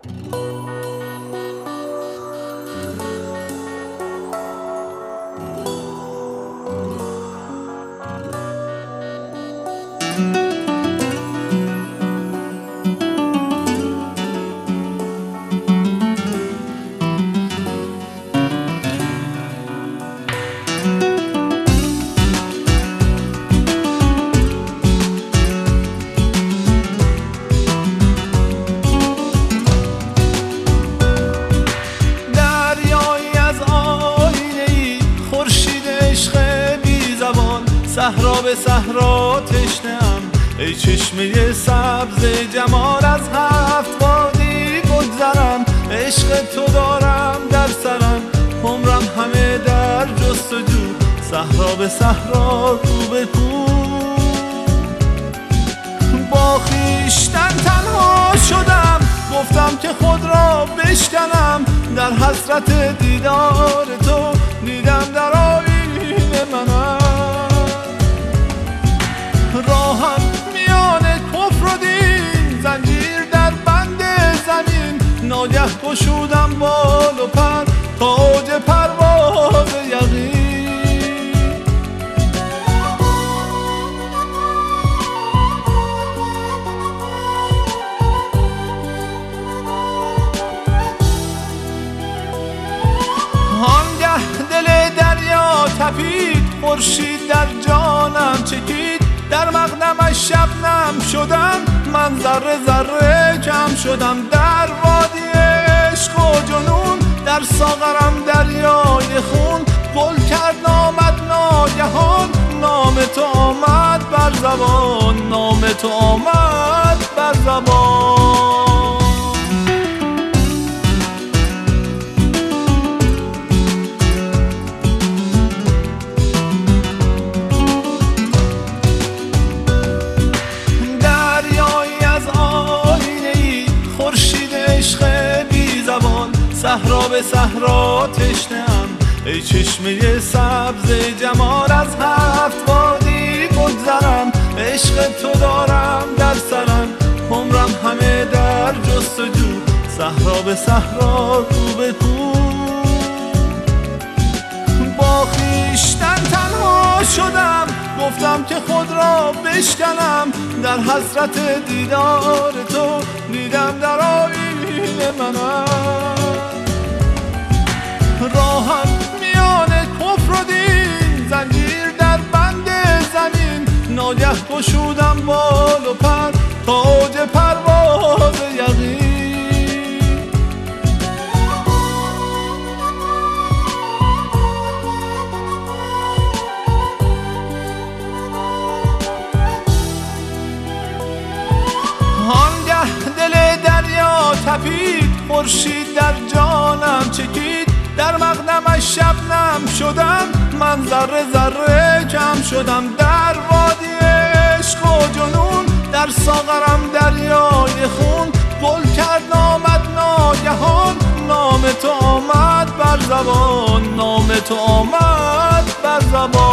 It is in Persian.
صحرا به صحرا تشنه‌ام، ای چشمه سبز جمال از هفت وادی بگذرم. عشق تو دارم در سرم، عمرم همه در جستجو. صحرا به صحرا، کو به کو، با خویشتن تنها شدم. گفتم که خود را بشکنم، در حسرت دیدار تو دیدم در آیینه منم. راهم میان کفر و دین، زنجیر در بند زمین. ناگه گشودم بال و پر، تا اوج پرواز یقین. آنگه دل دریا تپید، خورشید در جانم چکید. در مقدمش شبنم شدم، من ذره ذره کم شدم. در وادی عشق و جنون، در ساغرم دریای خون. گل کرد آمد ناگهان، نام تو آمد بر زبان، نام تو آمد بر زبان. صحرا به صحرا تشنه‌ام، ای چشمه سبز جمال از هفت وادی بگذرم. عشق تو دارم در سرم، عمرم همه در جستجو. صحرا به صحرا، کو به کو، با خویشتن تنها شدم. گفتم که خود را بشکنم، در حسرت دیدار تو دیدم در آیینه منم. راهم میان کفر و دین، زنجیر در بند زمین. ناگه گشودم بال و پر، تا اوج پرواز یقین. آنگه دل دریا تپید، خورشید در جانم چکید. در مقدمش شبنم شدم، من ذره ذره کم شدم. در وادی عشق و جنون، در ساغرم دریای خون. گل کرد آمد ناگهان، نام تو آمد بر زبان، نام تو آمد بر زبان.